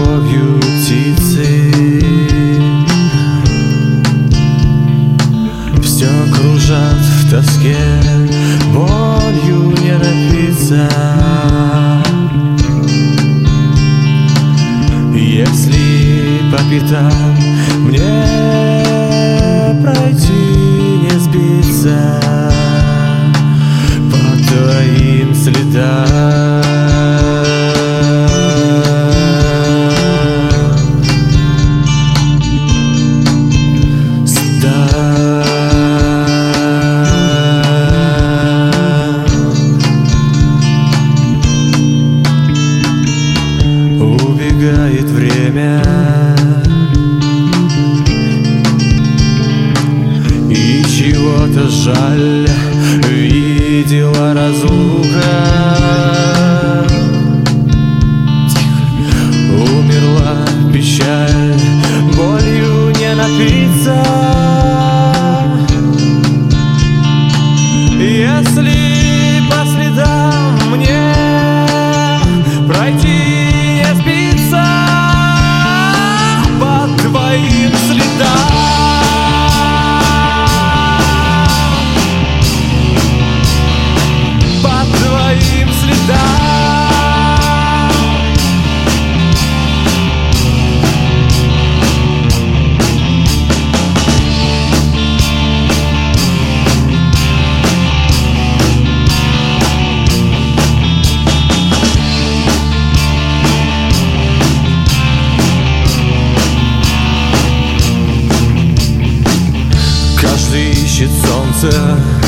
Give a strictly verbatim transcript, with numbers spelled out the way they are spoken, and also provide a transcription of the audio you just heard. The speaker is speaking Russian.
любовью птицы. Все кружат в тоске, болью не напиться. Если по пятам мне пройти, не сбиться по твоим следам. Убегает время, и чего-то жаль, видела разлука. Умерла печаль, болью не напиться. Если по следам мне пройти, твоим следам, по твоим следам. Каждый ищет солнце